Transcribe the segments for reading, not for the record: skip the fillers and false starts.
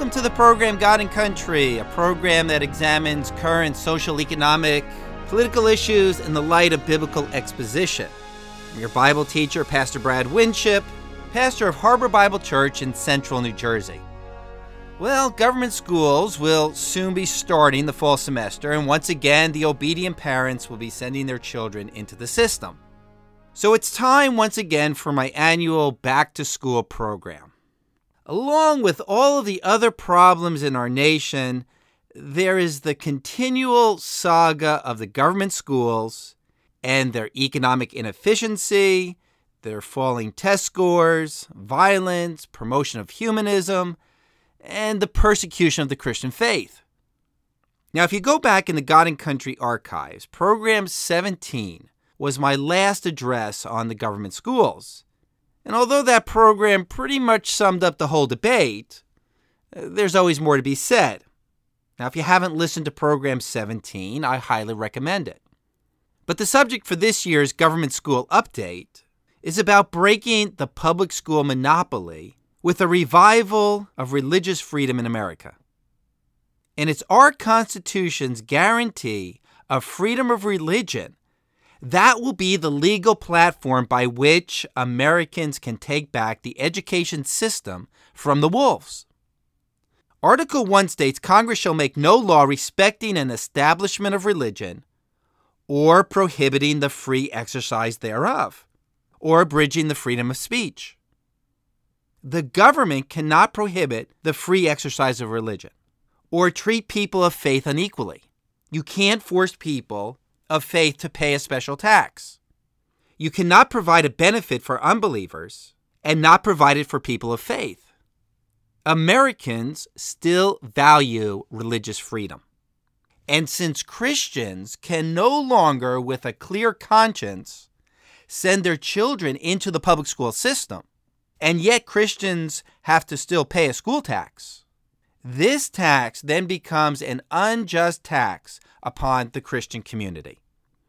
Welcome to the program God and Country, a program that examines current social, economic, political issues in the light of biblical exposition. I'm your Bible teacher, Pastor Brad Winship, pastor of Harbor Bible Church in central New Jersey. Well, government schools will soon be starting the fall semester, and once again, the obedient parents will be sending their children into the system. So it's time once again for my annual back-to-school program. Along with all of the other problems in our nation, there is the continual saga of the government schools and their economic inefficiency, their falling test scores, violence, promotion of humanism, and the persecution of the Christian faith. Now, if you go back in the God and Country archives, Program 17 was my last address on the government schools. And although that program pretty much summed up the whole debate, there's always more to be said. Now, if you haven't listened to Program 17, I highly recommend it. But the subject for this year's government school update is about breaking the public school monopoly with a revival of religious freedom in America. And it's our Constitution's guarantee of freedom of religion that will be the legal platform by which Americans can take back the education system from the wolves. Article 1 states Congress shall make no law respecting an establishment of religion or prohibiting the free exercise thereof or abridging the freedom of speech. The government cannot prohibit the free exercise of religion or treat people of faith unequally. You can't force people of faith to pay a special tax. You cannot provide a benefit for unbelievers and not provide it for people of faith. Americans still value religious freedom. And since Christians can no longer, with a clear conscience, send their children into the public school system, and yet Christians have to still pay a school tax, this tax then becomes an unjust tax upon the Christian community.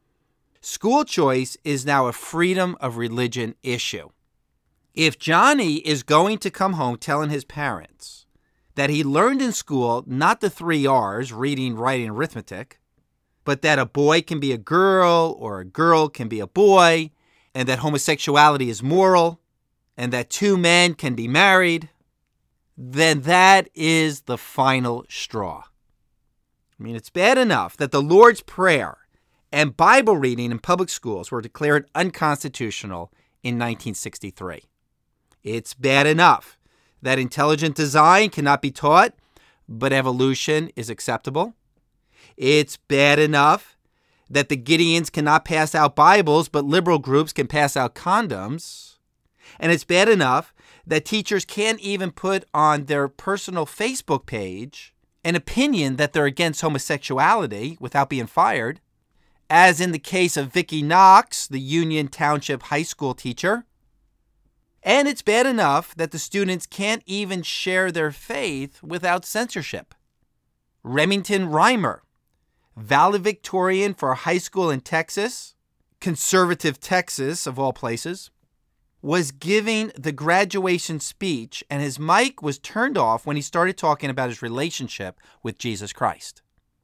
School choice is now a freedom of religion issue. If Johnny is going to come home telling his parents that he learned in school not the 3 R's, reading, writing, arithmetic, but that a boy can be a girl or a girl can be a boy, and that homosexuality is moral, and that 2 men can be married, then that is the final straw. I mean, it's bad enough that the Lord's Prayer and Bible reading in public schools were declared unconstitutional in 1963. It's bad enough that intelligent design cannot be taught, but evolution is acceptable. It's bad enough that the Gideons cannot pass out Bibles, but liberal groups can pass out condoms. And it's bad enough that teachers can't even put on their personal Facebook page an opinion that they're against homosexuality without being fired, as in the case of Vicki Knox, the Union Township High School teacher. And it's bad enough that the students can't even share their faith without censorship. Remington Reimer, valedictorian for a high school in Texas, conservative Texas of all places, was giving the graduation speech, and his mic was turned off when he started talking about his relationship with Jesus Christ.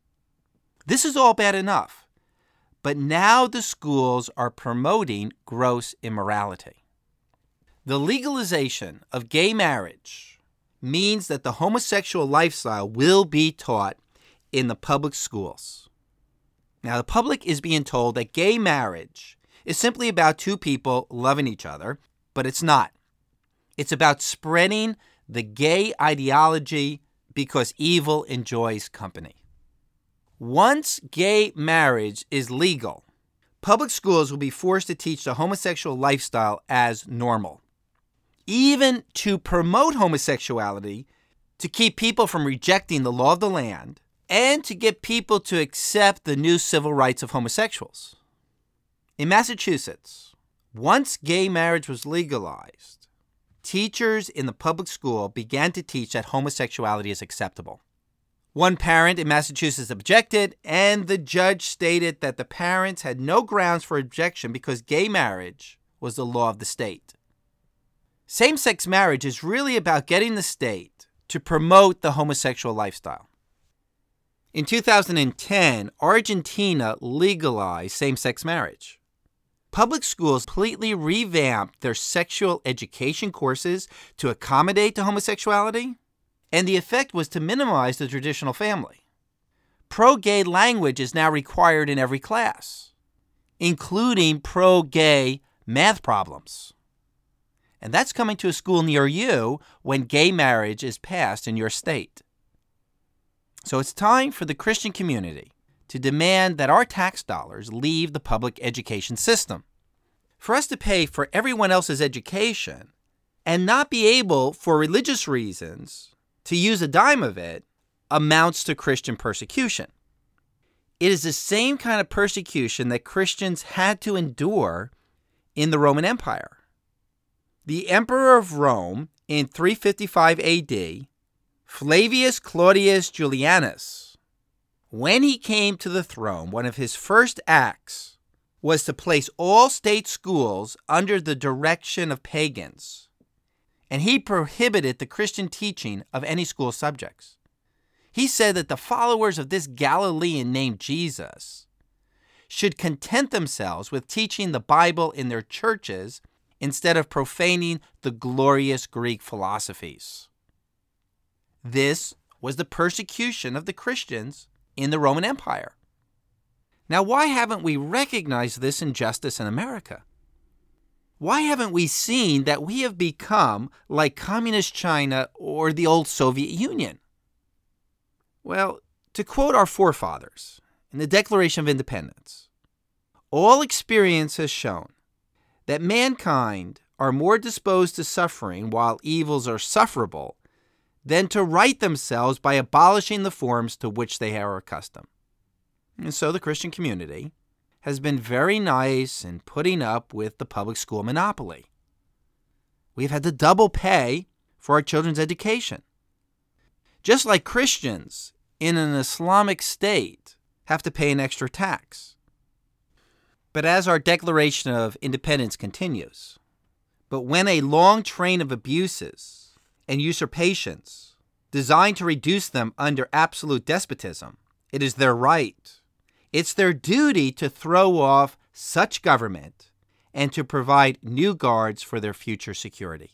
This is all bad enough, but now the schools are promoting gross immorality. The legalization of gay marriage means that the homosexual lifestyle will be taught in the public schools. Now, the public is being told that gay marriage is simply about 2 people loving each other, but it's not. It's about spreading the gay ideology because evil enjoys company. Once gay marriage is legal, public schools will be forced to teach the homosexual lifestyle as normal, even to promote homosexuality, to keep people from rejecting the law of the land, and to get people to accept the new civil rights of homosexuals. In Massachusetts, once gay marriage was legalized, teachers in the public school began to teach that homosexuality is acceptable. One parent in Massachusetts objected, and the judge stated that the parents had no grounds for objection because gay marriage was the law of the state. Same-sex marriage is really about getting the state to promote the homosexual lifestyle. In 2010, Argentina legalized same-sex marriage. Public schools completely revamped their sexual education courses to accommodate to homosexuality, and the effect was to minimize the traditional family. Pro-gay language is now required in every class, including pro-gay math problems. And that's coming to a school near you when gay marriage is passed in your state. So it's time for the Christian community to demand that our tax dollars leave the public education system. For us to pay for everyone else's education and not be able, for religious reasons, to use a dime of it amounts to Christian persecution. It is the same kind of persecution that Christians had to endure in the Roman Empire. The Emperor of Rome in 355 AD, Flavius Claudius Julianus, when he came to the throne, one of his first acts was to place all state schools under the direction of pagans, and he prohibited the Christian teaching of any school subjects. He said that the followers of this Galilean named Jesus should content themselves with teaching the Bible in their churches instead of profaning the glorious Greek philosophies. This was the persecution of the Christians in the Roman Empire. Now, why haven't we recognized this injustice in America? Why haven't we seen that we have become like communist China or the old Soviet Union? Well, to quote our forefathers in the Declaration of Independence, all experience has shown that mankind are more disposed to suffering while evils are sufferable than to right themselves by abolishing the forms to which they are accustomed. And so the Christian community has been very nice in putting up with the public school monopoly. We've had to double pay for our children's education. Just like Christians in an Islamic state have to pay an extra tax. But as our Declaration of Independence continues, but when a long train of abuses and usurpations designed to reduce them under absolute despotism, it is their right, it's their duty to throw off such government and to provide new guards for their future security.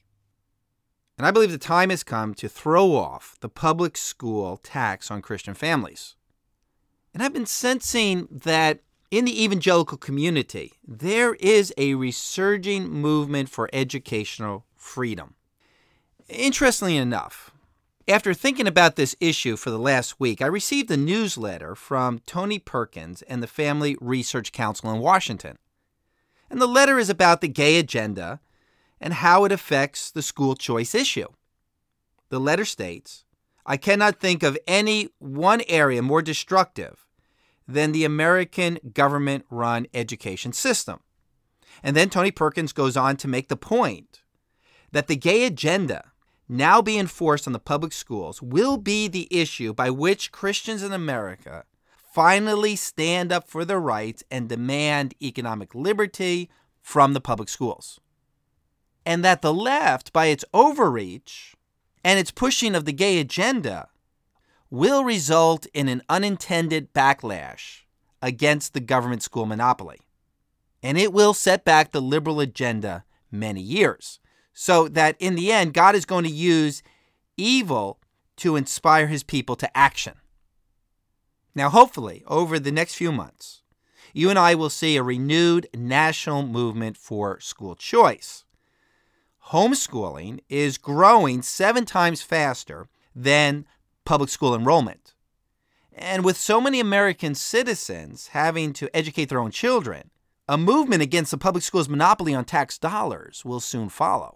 And I believe the time has come to throw off the public school tax on Christian families. And I've been sensing that in the evangelical community, there is a resurging movement for educational freedom. Interestingly enough, after thinking about this issue for the last week, I received a newsletter from Tony Perkins and the Family Research Council in Washington. And the letter is about the gay agenda and how it affects the school choice issue. The letter states, "I cannot think of any one area more destructive than the American government-run education system." And then Tony Perkins goes on to make the point that the gay agenda now being enforced on the public schools will be the issue by which Christians in America finally stand up for their rights and demand economic liberty from the public schools. And that the left, by its overreach and its pushing of the gay agenda, will result in an unintended backlash against the government school monopoly. And it will set back the liberal agenda many years. So that in the end, God is going to use evil to inspire his people to action. Now, hopefully, over the next few months, you and I will see a renewed national movement for school choice. Homeschooling is growing 7 times faster than public school enrollment. And with so many American citizens having to educate their own children, a movement against the public school's monopoly on tax dollars will soon follow.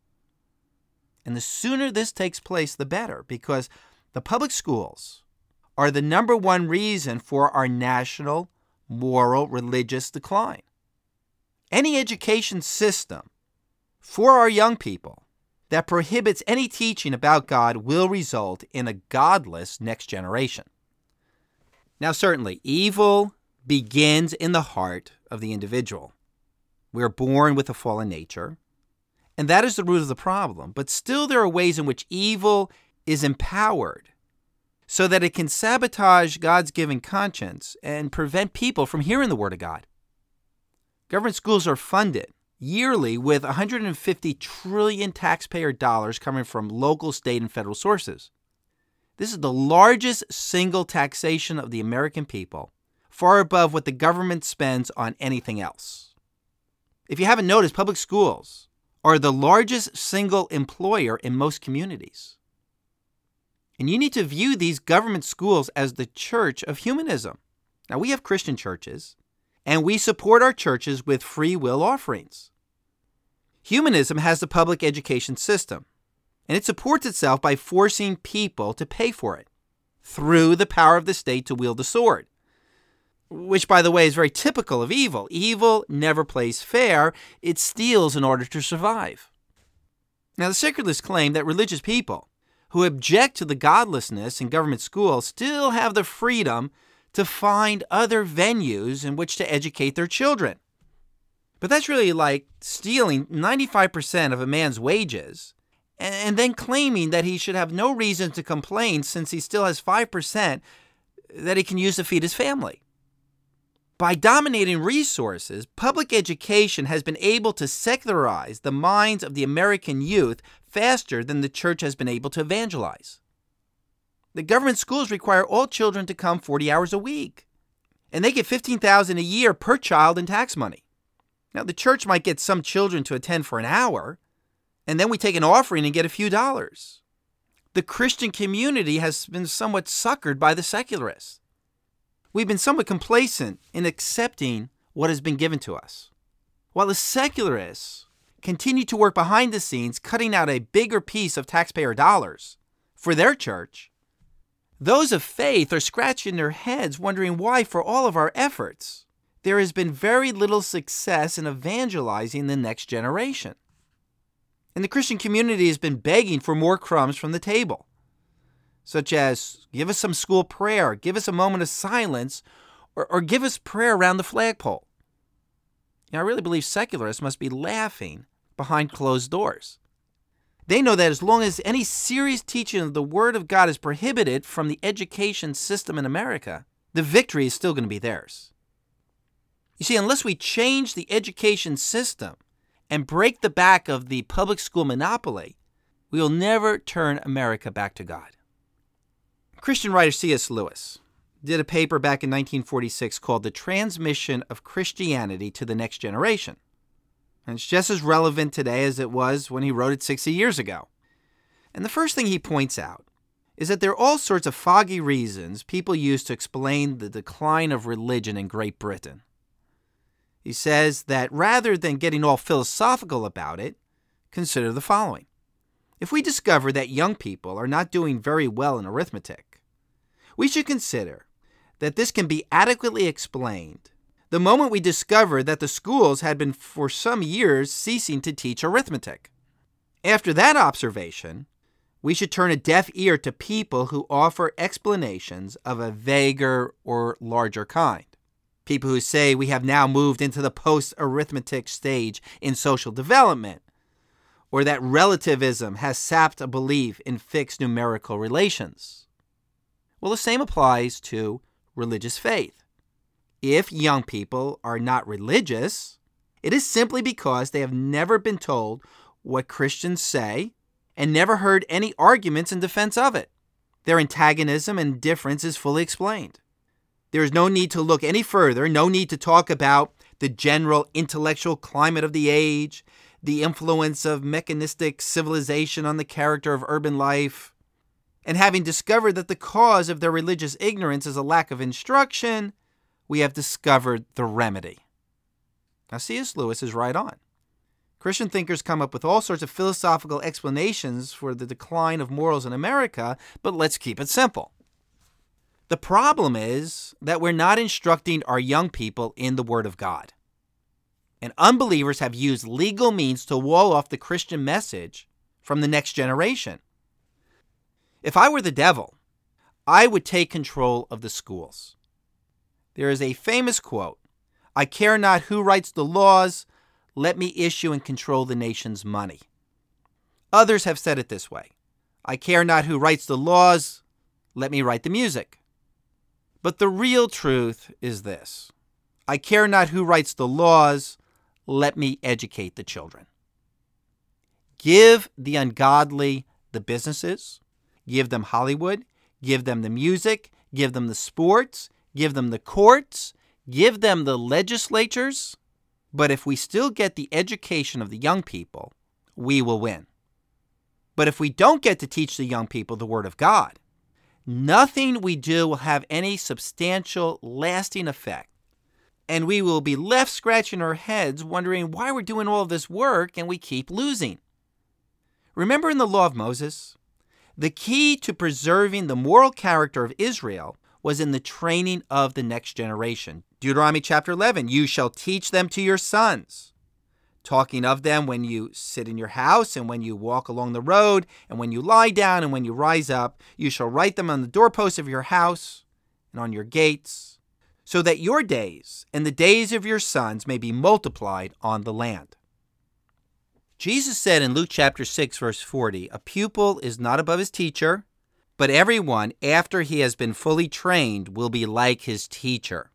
And the sooner this takes place, the better, because the public schools are the number one reason for our national, moral, religious decline. Any education system for our young people that prohibits any teaching about God will result in a godless next generation. Now, certainly, evil begins in the heart of the individual. We are born with a fallen nature, and that is the root of the problem. But still, there are ways in which evil is empowered so that it can sabotage God's given conscience and prevent people from hearing the Word of God. Government schools are funded yearly with 150 trillion taxpayer dollars coming from local, state, and federal sources. This is the largest single taxation of the American people, far above what the government spends on anything else. If you haven't noticed, public schools are the largest single employer in most communities. And you need to view these government schools as the church of humanism. Now, we have Christian churches, and we support our churches with free will offerings. Humanism has the public education system, and it supports itself by forcing people to pay for it through the power of the state to wield the sword, which, by the way, is very typical of evil. Evil never plays fair. It steals in order to survive. Now, the secularists claim that religious people who object to the godlessness in government schools still have the freedom to find other venues in which to educate their children. But that's really like stealing 95% of a man's wages and then claiming that he should have no reason to complain since he still has 5% that he can use to feed his family. By dominating resources, public education has been able to secularize the minds of the American youth faster than the church has been able to evangelize. The government schools require all children to come 40 hours a week, and they get $15,000 a year per child in tax money. Now, the church might get some children to attend for an hour, and then we take an offering and get a few dollars. The Christian community has been somewhat suckered by the secularists. We've been somewhat complacent in accepting what has been given to us, while the secularists continue to work behind the scenes, cutting out a bigger piece of taxpayer dollars for their church. Those of faith are scratching their heads, wondering why, for all of our efforts, there has been very little success in evangelizing the next generation. And the Christian community has been begging for more crumbs from the table, such as give us some school prayer, give us a moment of silence, or give us prayer around the flagpole. I really believe secularists must be laughing behind closed doors. They know that as long as any serious teaching of the Word of God is prohibited from the education system in America, the victory is still going to be theirs. You see, unless we change the education system and break the back of the public school monopoly, we will never turn America back to God. Christian writer C.S. Lewis did a paper back in 1946 called The Transmission of Christianity to the Next Generation. And it's just as relevant today as it was when he wrote it 60 years ago. And the first thing he points out is that there are all sorts of foggy reasons people use to explain the decline of religion in Great Britain. He says that rather than getting all philosophical about it, consider the following. If we discover that young people are not doing very well in arithmetic, we should consider that this can be adequately explained the moment we discover that the schools had been for some years ceasing to teach arithmetic. After that observation, we should turn a deaf ear to people who offer explanations of a vaguer or larger kind. People who say we have now moved into the post-arithmetic stage in social development, or that relativism has sapped a belief in fixed numerical relations. Well, the same applies to religious faith. If young people are not religious, it is simply because they have never been told what Christians say and never heard any arguments in defense of it. Their antagonism and difference is fully explained. There is no need to look any further, no need to talk about the general intellectual climate of the age, the influence of mechanistic civilization on the character of urban life. And having discovered that the cause of their religious ignorance is a lack of instruction, we have discovered the remedy. Now, C.S. Lewis is right on. Christian thinkers come up with all sorts of philosophical explanations for the decline of morals in America, but let's keep it simple. The problem is that we're not instructing our young people in the Word of God. And unbelievers have used legal means to wall off the Christian message from the next generation. If I were the devil, I would take control of the schools. There is a famous quote, "I care not who writes the laws, let me issue and control the nation's money." Others have said it this way, I care not who writes the laws, let me write the music. But the real truth is this: I care not who writes the laws, let me educate the children. Give the ungodly the businesses, give them Hollywood, give them the music, give them the sports, give them the courts, give them the legislatures. But if we still get the education of the young people, we will win. But if we don't get to teach the young people the Word of God, nothing we do will have any substantial, lasting effect. And we will be left scratching our heads wondering why we're doing all of this work and we keep losing. Remember in the law of Moses, the key to preserving the moral character of Israel was in the training of the next generation. Deuteronomy chapter 11, you shall teach them to your sons, talking of them when you sit in your house and when you walk along the road and when you lie down and when you rise up. You shall write them on the doorposts of your house and on your gates, so that your days and the days of your sons may be multiplied on the land. Jesus said in Luke chapter 6, verse 40, a pupil is not above his teacher, but everyone, after he has been fully trained, will be like his teacher.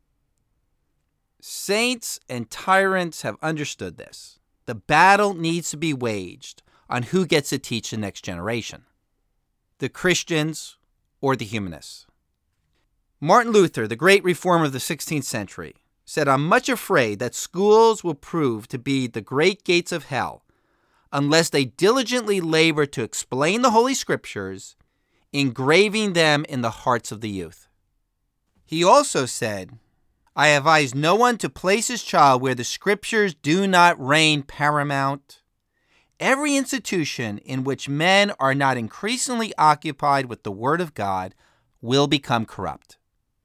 Saints and tyrants have understood this. The battle needs to be waged on who gets to teach the next generation, the Christians or the humanists. Martin Luther, the great reformer of the 16th century, said, I'm much afraid that schools will prove to be the great gates of hell unless they diligently labor to explain the Holy Scriptures, engraving them in the hearts of the youth. He also said, I advise no one to place his child where the Scriptures do not reign paramount. Every institution in which men are not increasingly occupied with the Word of God will become corrupt.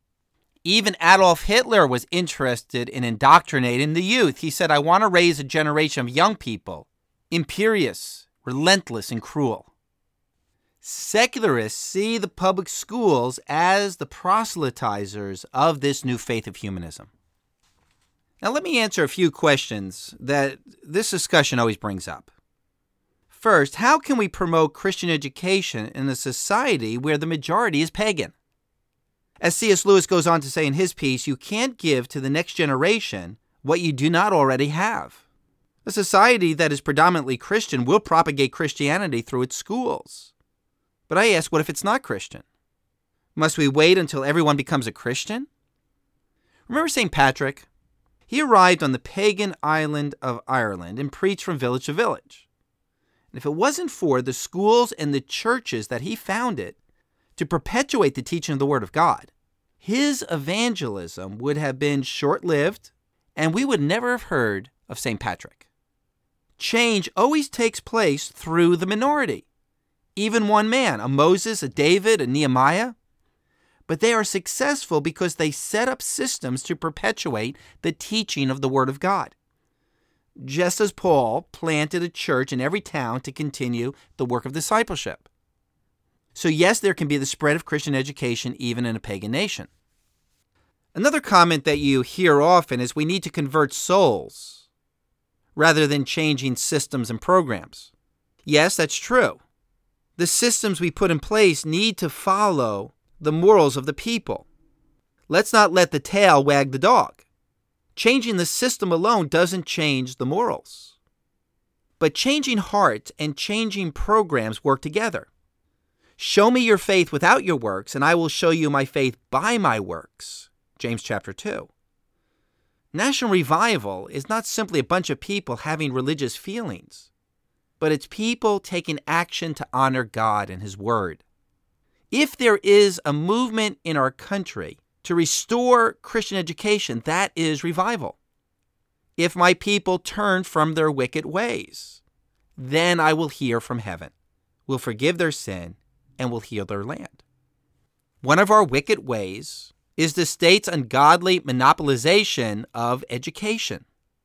Even Adolf Hitler was interested in indoctrinating the youth. He said, I want to raise a generation of young people, imperious, relentless, and cruel. Secularists see the public schools as the proselytizers of this new faith of humanism. Now, let me answer a few questions that this discussion always brings up. First, how can we promote Christian education in a society where the majority is pagan? As C.S. Lewis goes on to say in his piece, you can't give to the next generation what you do not already have. A society that is predominantly Christian will propagate Christianity through its schools. But I ask, what if it's not Christian? Must we wait until everyone becomes a Christian? Remember St. Patrick? He arrived on the pagan island of Ireland and preached from village to village. And if it wasn't for the schools and the churches that he founded to perpetuate the teaching of the Word of God, his evangelism would have been short-lived, and we would never have heard of St. Patrick. Change always takes place through the minority. Even one man, a Moses, a David, a Nehemiah. But they are successful because they set up systems to perpetuate the teaching of the Word of God. Just as Paul planted a church in every town to continue the work of discipleship. So yes, there can be the spread of Christian education even in a pagan nation. Another comment that you hear often is we need to convert souls rather than changing systems and programs. Yes, that's true. The systems we put in place need to follow the morals of the people. Let's not let the tail wag the dog. Changing the system alone doesn't change the morals. But changing hearts and changing programs work together. Show me your faith without your works, and I will show you my faith by my works. James chapter 2. National revival is not simply a bunch of people having religious feelings, but it's people taking action to honor God and His Word. If there is a movement in our country to restore Christian education, that is revival. If my people turn from their wicked ways, then I will hear from heaven, will forgive their sin, and will heal their land. One of our wicked ways is the state's ungodly monopolization of education.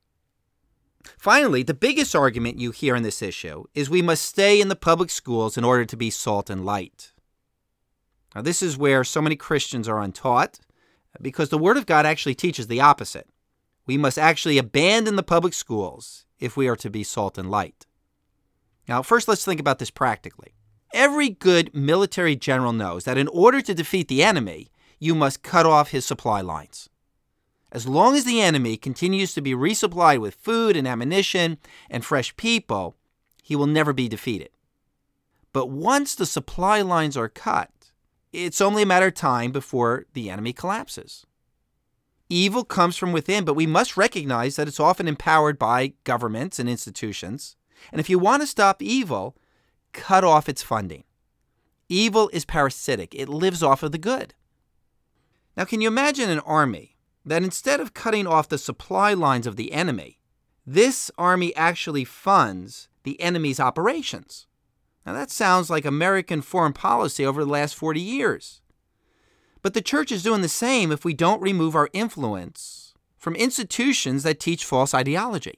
Finally, the biggest argument you hear in this issue is we must stay in the public schools in order to be salt and light. Now, this is where so many Christians are untaught, because the Word of God actually teaches the opposite. We must actually abandon the public schools if we are to be salt and light. Now, first, let's think about this practically. Every good military general knows that in order to defeat the enemy, you must cut off his supply lines. As long as the enemy continues to be resupplied with food and ammunition and fresh people, he will never be defeated. But once the supply lines are cut, it's only a matter of time before the enemy collapses. Evil comes from within, but we must recognize that it's often empowered by governments and institutions. And if you want to stop evil, cut off its funding. Evil is parasitic. It lives off of the good. Now, can you imagine an army that instead of cutting off the supply lines of the enemy, this army actually funds the enemy's operations? Now, that sounds like American foreign policy over the last 40 years. But the church is doing the same if we don't remove our influence from institutions that teach false ideology.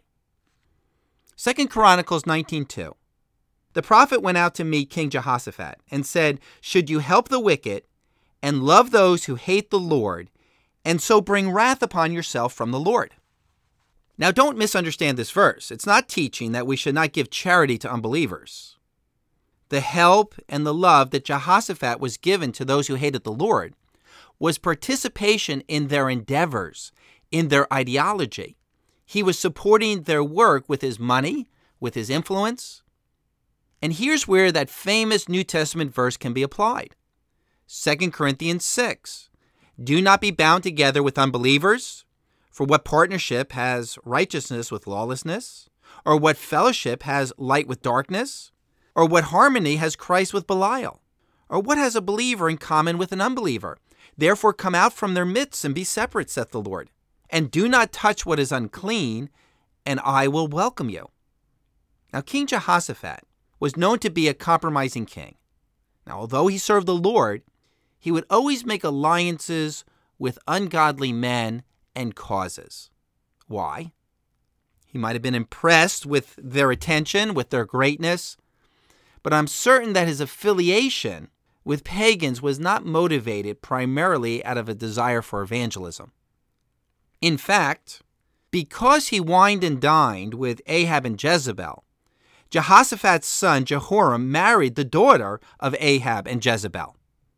2 Chronicles 19:2. The prophet went out to meet King Jehoshaphat and said, "Should you help the wicked and love those who hate the Lord, and so bring wrath upon yourself from the Lord?" Now, don't misunderstand this verse. It's not teaching that we should not give charity to unbelievers. The help and the love that Jehoshaphat was given to those who hated the Lord was participation in their endeavors, in their ideology. He was supporting their work with his money, with his influence. And here's where that famous New Testament verse can be applied. 2 Corinthians 6. Do not be bound together with unbelievers, for what partnership has righteousness with lawlessness? Or what fellowship has light with darkness? Or what harmony has Christ with Belial? Or what has a believer in common with an unbeliever? Therefore come out from their midst and be separate, saith the Lord. And do not touch what is unclean, and I will welcome you. Now, King Jehoshaphat was known to be a compromising king. Now, although he served the Lord, he would always make alliances with ungodly men and causes. Why? He might have been impressed with their attention, with their greatness, but I'm certain that his affiliation with pagans was not motivated primarily out of a desire for evangelism. In fact, because he wined and dined with Ahab and Jezebel, Jehoshaphat's son Jehoram married the daughter of Ahab and Jezebel.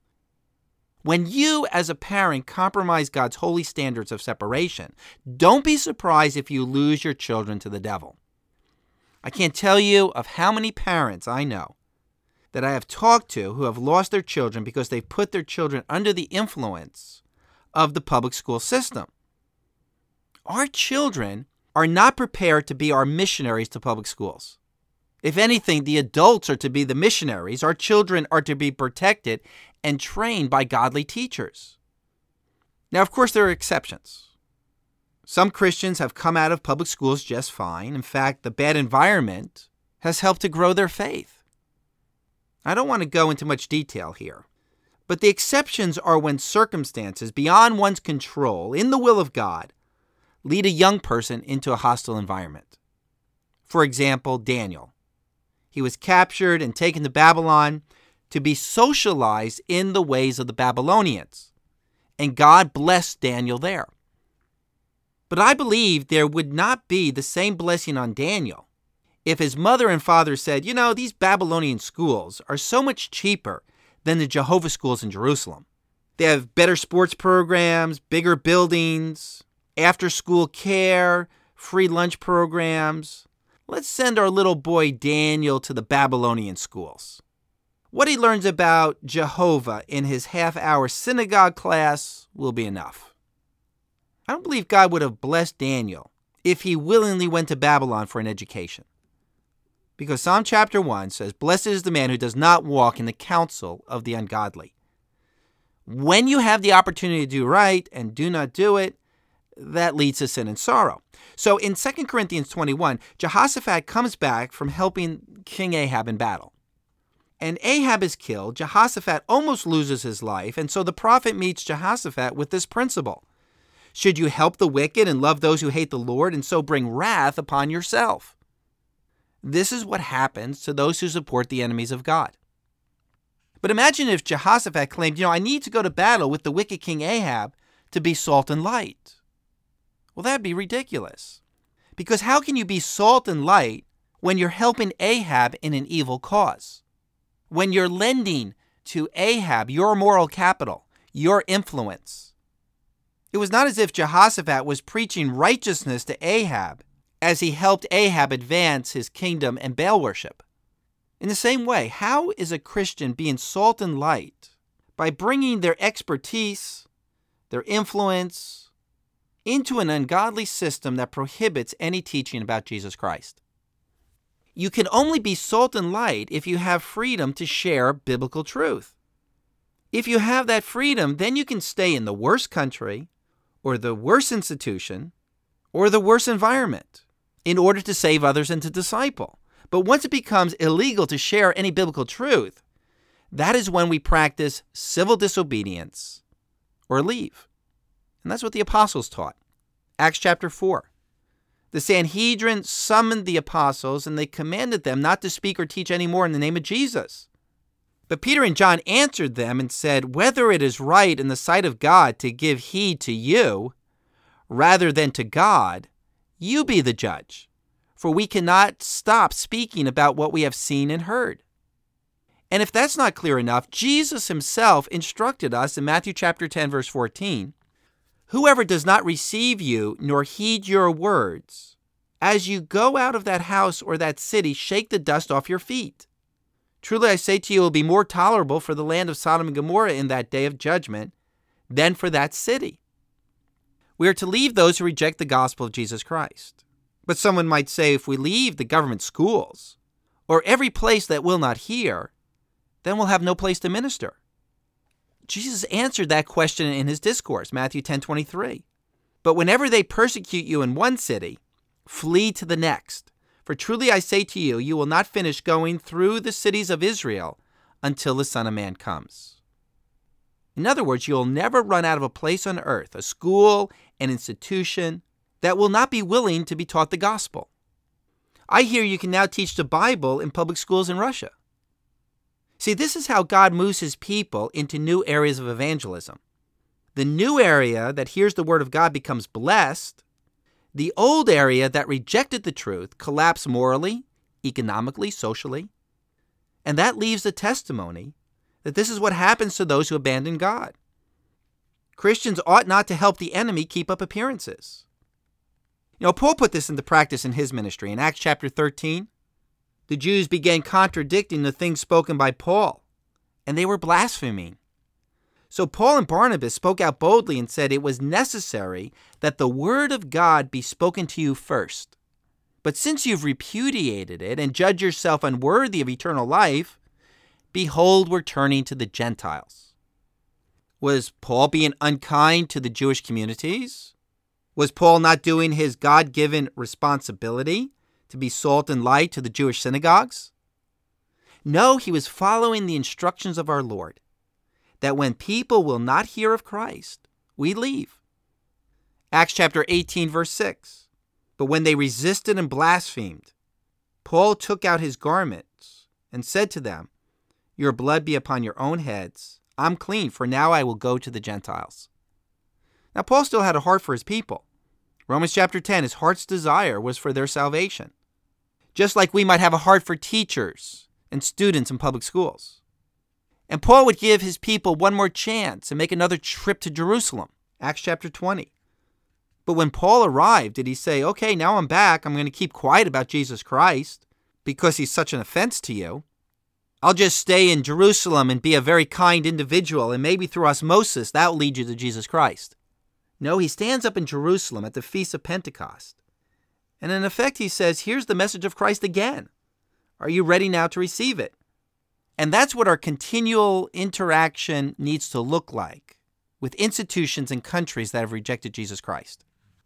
When you as a parent compromise God's holy standards of separation, don't be surprised if you lose your children to the devil. I can't tell you of how many parents I know that I have talked to who have lost their children because they put their children under the influence of the public school system. Our children are not prepared to be our missionaries to public schools. If anything, the adults are to be the missionaries. Our children are to be protected and trained by godly teachers. Now, of course, there are exceptions. Some Christians have come out of public schools just fine. In fact, the bad environment has helped to grow their faith. I don't want to go into much detail here, but the exceptions are when circumstances beyond one's control, in the will of God, lead a young person into a hostile environment. For example, Daniel. He was captured and taken to Babylon to be socialized in the ways of the Babylonians, and God blessed Daniel there. But I believe there would not be the same blessing on Daniel if his mother and father said, these Babylonian schools are so much cheaper than the Jehovah schools in Jerusalem. They have better sports programs, bigger buildings, after-school care, free lunch programs. Let's send our little boy Daniel to the Babylonian schools. What he learns about Jehovah in his half-hour synagogue class will be enough. I don't believe God would have blessed Daniel if he willingly went to Babylon for an education. Because Psalm chapter 1 says, "Blessed is the man who does not walk in the counsel of the ungodly." When you have the opportunity to do right and do not do it, that leads to sin and sorrow. So in 2 Corinthians 21, Jehoshaphat comes back from helping King Ahab in battle. And Ahab is killed. Jehoshaphat almost loses his life. And so the prophet meets Jehoshaphat with this principle. Should you help the wicked and love those who hate the Lord, and so bring wrath upon yourself? This is what happens to those who support the enemies of God. But imagine if Jehoshaphat claimed, I need to go to battle with the wicked King Ahab to be salt and light. Well, that'd be ridiculous. Because how can you be salt and light when you're helping Ahab in an evil cause? when you're lending to Ahab your moral capital, your influence. It was not as if Jehoshaphat was preaching righteousness to Ahab as he helped Ahab advance his kingdom and Baal worship. In the same way, how is a Christian being salt and light? By bringing their expertise, their influence, into an ungodly system that prohibits any teaching about Jesus Christ. You can only be salt and light if you have freedom to share biblical truth. If you have that freedom, then you can stay in the worst country, or the worst institution, or the worst environment in order to save others and to disciple. But once it becomes illegal to share any biblical truth, that is when we practice civil disobedience or leave. And that's what the apostles taught. Acts chapter 4. The Sanhedrin summoned the apostles and they commanded them not to speak or teach anymore in the name of Jesus. But Peter and John answered them and said, whether it is right in the sight of God to give heed to you rather than to God, you be the judge. For we cannot stop speaking about what we have seen and heard. And if that's not clear enough, Jesus himself instructed us in Matthew chapter 10, verse 14, whoever does not receive you nor heed your words, as you go out of that house or that city, shake the dust off your feet. Truly I say to you, it will be more tolerable for the land of Sodom and Gomorrah in that day of judgment than for that city. We are to leave those who reject the gospel of Jesus Christ. But someone might say, if we leave the government schools or every place that will not hear, then we'll have no place to minister. Jesus answered that question in his discourse, Matthew 10:23. But whenever they persecute you in one city, flee to the next. For truly I say to you, you will not finish going through the cities of Israel until the Son of Man comes. In other words, you'll never run out of a place on earth, a school, an institution, that will not be willing to be taught the gospel. I hear you can now teach the Bible in public schools in Russia. See, this is how God moves his people into new areas of evangelism. The new area that hears the word of God becomes blessed. The old area that rejected the truth collapsed morally, economically, socially. And that leaves a testimony that this is what happens to those who abandon God. Christians ought not to help the enemy keep up appearances. Paul put this into practice in his ministry. In Acts chapter 13, the Jews began contradicting the things spoken by Paul, and they were blaspheming. So Paul and Barnabas spoke out boldly and said it was necessary that the word of God be spoken to you first. But since you've repudiated it and judged yourself unworthy of eternal life, behold, we're turning to the Gentiles. Was Paul being unkind to the Jewish communities? Was Paul not doing his God-given responsibility to be salt and light to the Jewish synagogues? No, he was following the instructions of our Lord, that when people will not hear of Christ, we leave. Acts chapter 18, verse 6. But when they resisted and blasphemed, Paul took out his garments and said to them, your blood be upon your own heads. I'm clean, for now I will go to the Gentiles. Now, Paul still had a heart for his people. Romans chapter 10, his heart's desire was for their salvation. Just like we might have a heart for teachers and students in public schools. And Paul would give his people one more chance and make another trip to Jerusalem, Acts chapter 20. But when Paul arrived, did he say, okay, now I'm back, I'm going to keep quiet about Jesus Christ because he's such an offense to you. I'll just stay in Jerusalem and be a very kind individual, and maybe through osmosis, that will lead you to Jesus Christ. No, he stands up in Jerusalem at the Feast of Pentecost. And in effect, he says, here's the message of Christ again. Are you ready now to receive it? And that's what our continual interaction needs to look like with institutions and countries that have rejected Jesus Christ.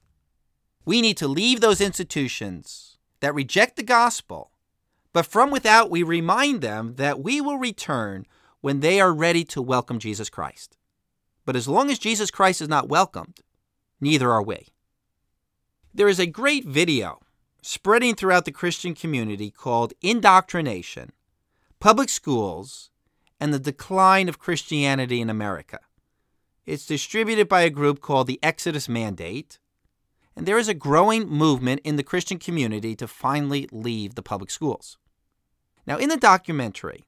We need to leave those institutions that reject the gospel, but from without we remind them that we will return when they are ready to welcome Jesus Christ. But as long as Jesus Christ is not welcomed, neither are we. There is a great video spreading throughout the Christian community called Indoctrination, Public Schools, and the Decline of Christianity in America. It's distributed by a group called the Exodus Mandate, and there is a growing movement in the Christian community to finally leave the public schools. Now, in the documentary,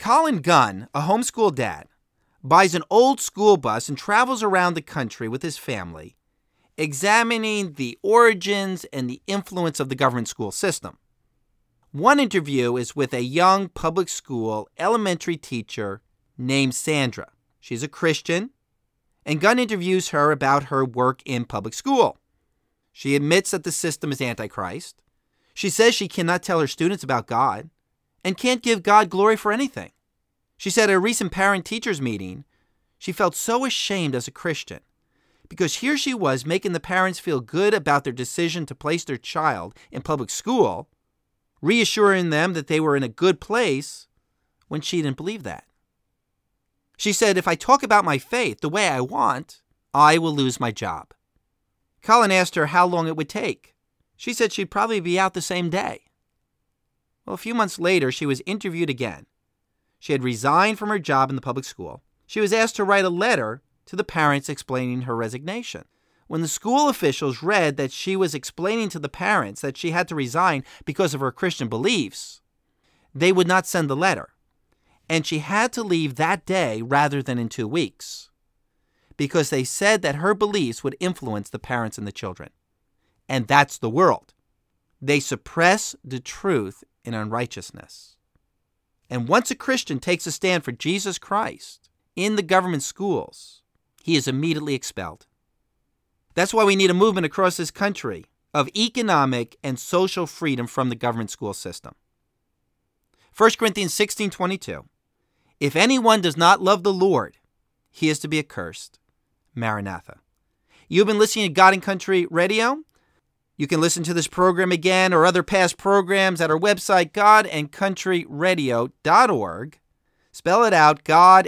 Colin Gunn, a homeschool dad, buys an old school bus and travels around the country with his family, examining the origins and the influence of the government school system. One interview is with a young public school elementary teacher named Sandra. She's a Christian, and Gunn interviews her about her work in public school. She admits that the system is antichrist. She says she cannot tell her students about God and can't give God glory for anything. She said at a recent parent-teachers meeting, she felt so ashamed as a Christian because here she was making the parents feel good about their decision to place their child in public school, reassuring them that they were in a good place when she didn't believe that. She said, if I talk about my faith the way I want, I will lose my job. Colin asked her how long it would take. She said she'd probably be out the same day. Well, a few months later, she was interviewed again. She had resigned from her job in the public school. She was asked to write a letter to the parents explaining her resignation. When the school officials read that she was explaining to the parents that she had to resign because of her Christian beliefs, they would not send the letter. And she had to leave that day rather than in 2 weeks, because they said that her beliefs would influence the parents and the children. And that's the world. They suppress the truth in unrighteousness. And once a Christian takes a stand for Jesus Christ in the government schools, he is immediately expelled. That's why we need a movement across this country of economic and social freedom from the government school system. 1 Corinthians 16:22. If anyone does not love the Lord, he is to be accursed. Maranatha. You've been listening to God and Country Radio. You can listen to this program again or other past programs at our website, godandcountryradio.org. Spell it out,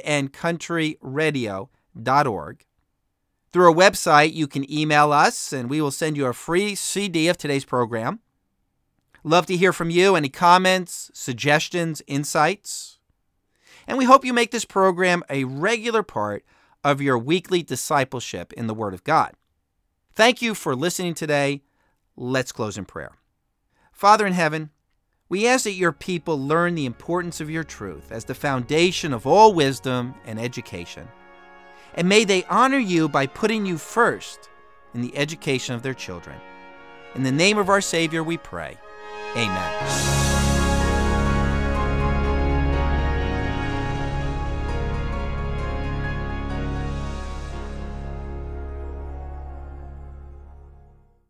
godandcountryradio.org. Through our website, you can email us, and we will send you a free CD of today's program. Love to hear from you, any comments, suggestions, insights. And we hope you make this program a regular part of your weekly discipleship in the Word of God. Thank you for listening today. Let's close in prayer. Father in heaven, we ask that your people learn the importance of your truth as the foundation of all wisdom and education. And may they honor you by putting you first in the education of their children. In the name of our Savior we pray. Amen.